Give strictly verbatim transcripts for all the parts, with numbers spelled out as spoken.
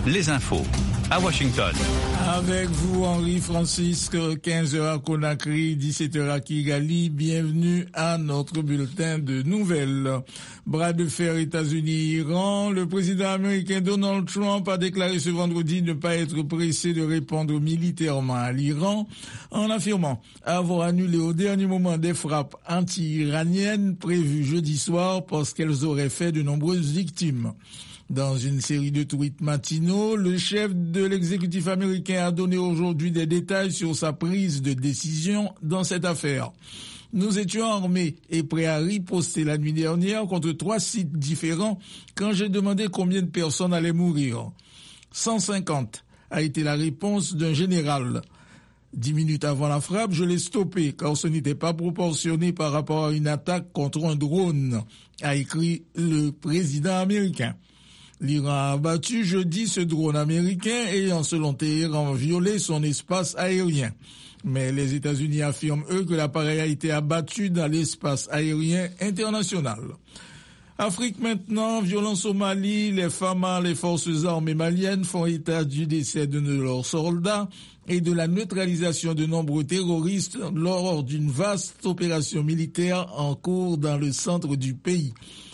les infos à Washington. Avec vous, Henri Francisque, quinze heures à Conakry, dix-sept heures à Kigali. Bienvenue à notre bulletin de nouvelles. Bras de fer États-Unis-Iran. Le président américain Donald Trump a déclaré ce vendredi ne pas être pressé de répondre militairement à l'Iran, en affirmant avoir annulé au dernier moment des frappes anti-iraniennes prévues jeudi soir parce qu'elles auraient fait de nombreuses victimes. Dans une série de tweets matinaux, le chef de l'exécutif américain a donné aujourd'hui des détails sur sa prise de décision dans cette affaire. Nous étions armés et prêts à riposter la nuit dernière contre trois sites différents quand j'ai demandé combien de personnes allaient mourir. cent cinquante a été la réponse d'un général. Dix minutes avant la frappe, je l'ai stoppé car ce n'était pas proportionné par rapport à une attaque contre un drone, a écrit le président américain. L'Iran a abattu jeudi ce drone américain ayant selon Téhéran violé son espace aérien. Mais les États-Unis affirment eux que l'appareil a été abattu dans l'espace aérien international. Afrique maintenant, violence au Mali, les F A M A, les forces armées maliennes font état du décès de leurs soldats et de la neutralisation de nombreux terroristes lors d'une vaste opération militaire en cours dans le centre du pays.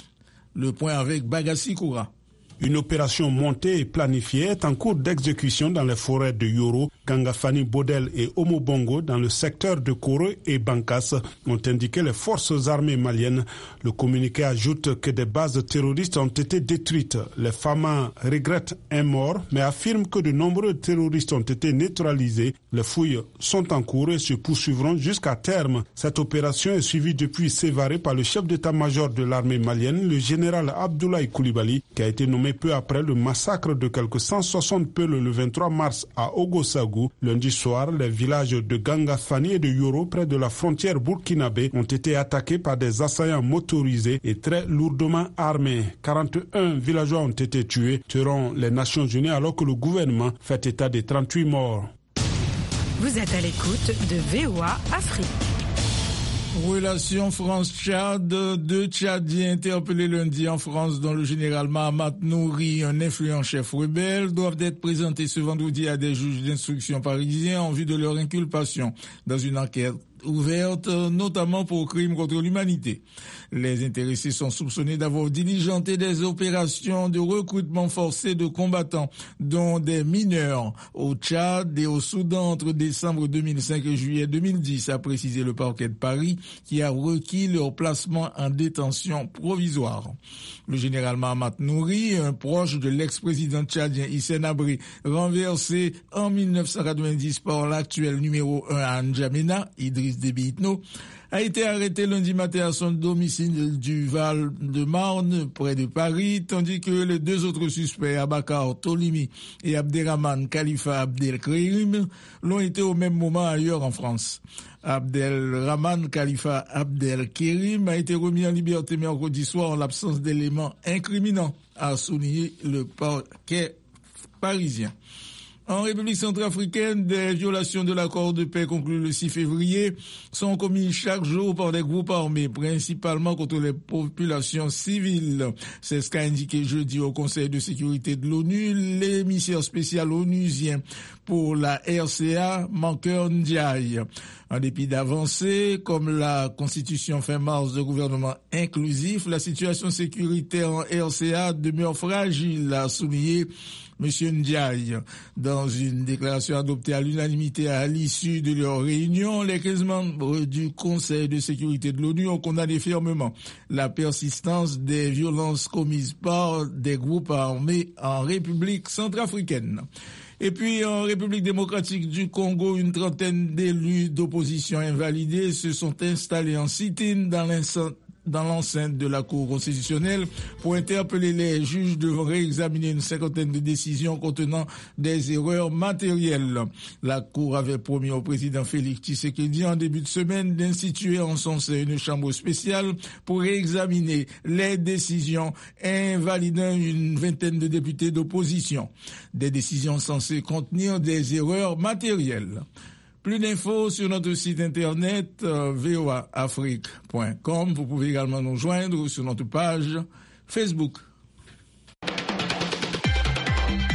Le point avec Bagassi Koura. Une opération montée et planifiée est en cours d'exécution dans les forêts de Yoro, Gangafani, Bodel et Omobongo dans le secteur de Koro et Bankas, ont indiqué les forces armées maliennes. Le communiqué ajoute que des bases terroristes ont été détruites. Les F A M A regrettent un mort, mais affirment que de nombreux terroristes ont été neutralisés. Les fouilles sont en cours et se poursuivront jusqu'à terme. Cette opération est suivie depuis Sévaré par le chef d'état-major de l'armée malienne, le général Abdoulaye Coulibaly, qui a été nommé peu après le massacre de quelques cent soixante Peuls le vingt-trois mars à Ogosagou. Lundi soir, les villages de Gangafani et de Yoro, près de la frontière burkinabé, ont été attaqués par des assaillants motorisés et très lourdement armés. quarante et un villageois ont été tués, selon les Nations Unies, alors que le gouvernement fait état de trente-huit morts. Vous êtes à l'écoute de V O A Afrique. Relation France-Tchad, deux Tchadiens interpellés lundi en France dont le général Mahamat Nouri, un influent chef rebelle, doivent être présentés ce vendredi à des juges d'instruction parisiens en vue de leur inculpation dans une enquête ouverte, notamment pour crimes contre l'humanité. Les intéressés sont soupçonnés d'avoir diligenté des opérations de recrutement forcé de combattants, dont des mineurs, au Tchad et au Soudan entre décembre deux mille cinq et juillet deux mille dix, a précisé le parquet de Paris, qui a requis leur placement en détention provisoire. Le général Mahamat Nouri, un proche de l'ex-président tchadien Hissène Habré, renversé en mille neuf cent quatre-vingt-dix par l'actuel numéro un à N'Djamena, Idriss Déby Itno, a été arrêté lundi matin à son domicile du Val-de-Marne, près de Paris, tandis que les deux autres suspects, Abakar Tolimi et Abderrahmane Khalifa Abdelkrim, l'ont été au même moment ailleurs en France. Abdelrahmane Khalifa Abdelkerim a été remis en liberté mercredi soir en l'absence d'éléments incriminants, a souligné le parquet parisien. En République centrafricaine, des violations de l'accord de paix conclu le six février sont commises chaque jour par des groupes armés, principalement contre les populations civiles. C'est ce qu'a indiqué jeudi au Conseil de sécurité de l'ONU l'émissaire spécial onusien pour la R C A, Mankeur Ndiaye. En dépit d'avancées, comme la constitution fin mars de gouvernement inclusif, la situation sécuritaire en R C A demeure fragile, a souligné M. Ndiaye. Dans une déclaration adoptée à l'unanimité à l'issue de leur réunion, les quinze membres du Conseil de sécurité de l'ONU ont condamné fermement la persistance des violences commises par des groupes armés en République centrafricaine. Et puis, en République démocratique du Congo, une trentaine d'élus d'opposition invalidés se sont installés en sit-in dans l'enceinte dans l'enceinte de la Cour constitutionnelle pour interpeller les juges devant réexaminer une cinquantaine de décisions contenant des erreurs matérielles. La Cour avait promis au président Félix Tshisekedi en début de semaine d'instituer en son sein une chambre spéciale pour réexaminer les décisions invalidant une vingtaine de députés d'opposition. Des décisions censées contenir des erreurs matérielles. Plus d'infos sur notre site internet euh, v o a afrique point com. Vous pouvez également nous joindre sur notre page Facebook.